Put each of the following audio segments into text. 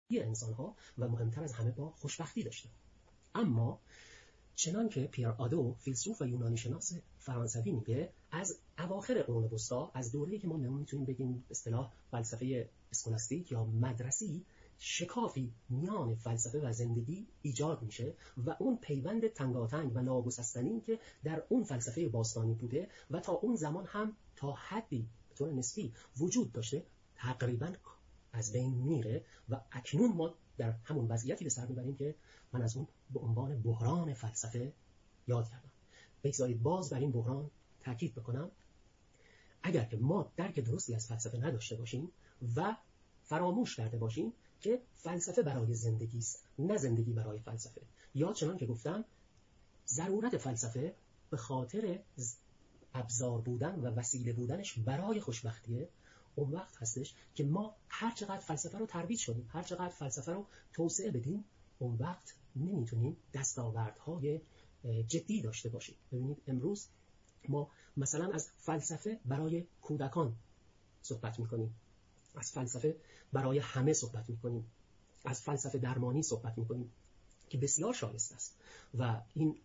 انسان‌ها و مهمتر از همه با خوشبختی داشته. اما چنان که پیر آدو فیلسوف و یونانی شناس فرانسوی میگه، از اواخر قرون وسطا، از دوره‌ای که ما میتونیم بگیم به اصطلاح فلسفه اسکولاستیک یا مدرسی، شکافی میان فلسفه و زندگی ایجاد میشه و اون پیوند تنگاتنگ و ناگسستنی که در اون فلسفه باستانی بوده و تا اون زمان هم تا حدی به طور نسبی وجود داشته، تقریباً از بین میره و اکنون ما در همون وضعیتی به سر میبریم که من از اون به عنوان بحران فلسفه یاد کردم. بگذارید باز بر این بحران تاکید بکنم. اگر که ما درک درستی از فلسفه نداشته باشیم و فراموش کرده باشیم که فلسفه برای زندگی است، نه زندگی برای فلسفه، یا چنان که گفتم ضرورت فلسفه به خاطر ابزار بودن و وسیله بودنش برای خوشبختیه، اون وقت هستش که ما هر چقدر فلسفه رو ترویج کنیم، هر چقدر فلسفه رو توسعه بدیم، اون وقت نمیتونیم دستاوردهای جدی داشته باشیم. ببینید امروز ما مثلا از فلسفه برای کودکان صحبت میکنیم، از فلسفه برای همه صحبت میکنیم، از فلسفه درمانی صحبت میکنیم که بسیار شایسته است و این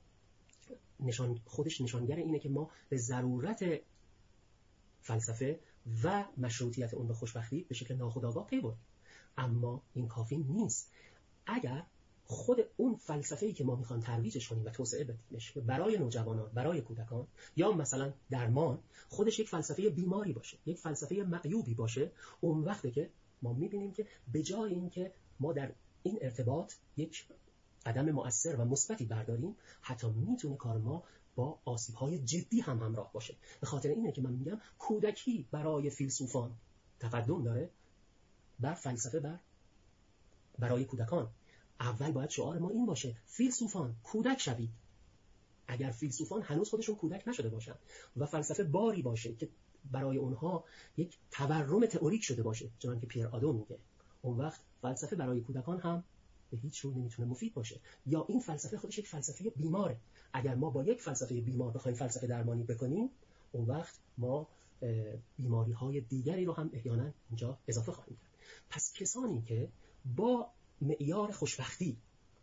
خودش نشانگر اینه که ما به ضرورت فلسفه و مشروطیت اون به خوشبختی به شکل ناخودآگاه پی بردیم. اما این کافی نیست. اگر خود اون فلسفه‌ای که ما میخوان ترویجش کنیم و توسعه بدیمش برای نوجوانان، برای کودکان، یا مثلا درمان خودش یک فلسفه بیماری باشه، یک فلسفه معیوبی باشه، اون وقته که ما میبینیم که به جای اینکه ما در این ارتباط یک قدم مؤثر و مثبتی برداریم، حتی میتونه کار ما با آسیب‌های جدی هم همراه باشه. به خاطر اینه که من میگم کودکی برای فیلسوفان تقدم داره بر فلسفه برای کودکان. اول باید شعار ما این باشه: فیلسوفان کودک شوید. اگر فیلسوفان هنوز خودشون کودک نشده باشن و فلسفه باری باشه که برای اونها یک تورم تئوریک شده باشه، چون که پیر آدو میگه، اون وقت فلسفه برای کودکان هم به هیچ رو نمیتونه مفید باشه. یا این فلسفه خودش یک فلسفه بیماره. اگر ما با یک فلسفه بیمار بخوایم فلسفه درمانی بکنیم، اون وقت ما بیماری‌های دیگری رو هم احیانا اینجا اضافه خواهیم کرد. پس کسانی که با معیار خوشبختی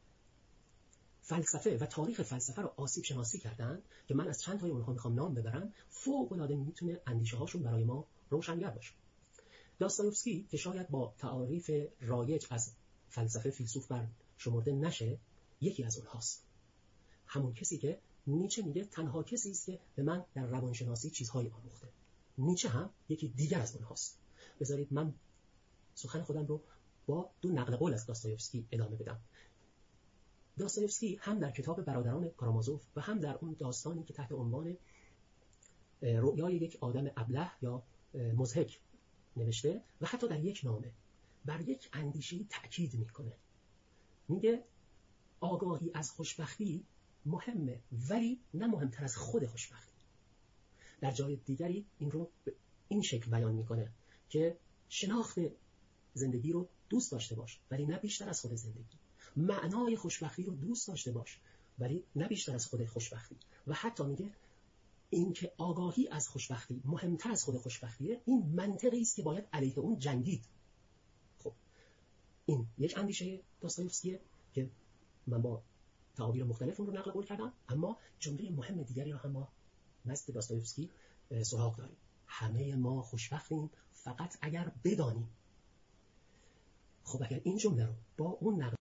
فلسفه و تاریخ فلسفه رو آسیب شناسی کردن، که من از چند تای اونها میخوام نام ببرم، فوق‌العاده میتونه اندیشه هاشون برای ما روشنگر باشه. داستایوفسکی که شاید با تعاریف رایج از فلسفه فیلسوف بر شمرده نشه، یکی از اونهاست. همون کسی که نیچه میگه تنها کسی است که به من در روانشناسی چیزهایی آموخته. نیچه هم یکی دیگر از اونهاست. بذارید من سخن خودم رو با دو نقل قول از داستایوفسکی ادامه بدم. داستایوفسکی هم در کتاب برادران کارامازوف و هم در اون داستانی که تحت عنوان رؤیای یک آدم ابله یا مضحک نوشته و حتی در یک نامه بر یک اندیشه‌ای تأکید میکنه. میگه آگاهی از خوشبختی مهمه، ولی نه مهمتر از خود خوشبختی. در جای دیگری این رو به این شکل بیان میکنه که شناخت زندگی رو دوست داشته باش، ولی نه بیشتر از خود زندگی. معنای خوشبختی رو دوست داشته باش، ولی نه بیشتر از خود خوشبختی. و حتی میگه این که آگاهی از خوشبختی مهمتر از خود خوشبختیه، این منطقی است که باید علیه اون جنگید. خب این یک اندیشه داستایوفسکیه که من با تعابیر مختلف اون رو نقل قول کردم، اما جمله مهم دیگری رو هم ما نزد داستایوفسکی سراغ داریم. همه ما خوشبختیم فقط اگر بدانیم. خب اگر این جمله رو با اون نقل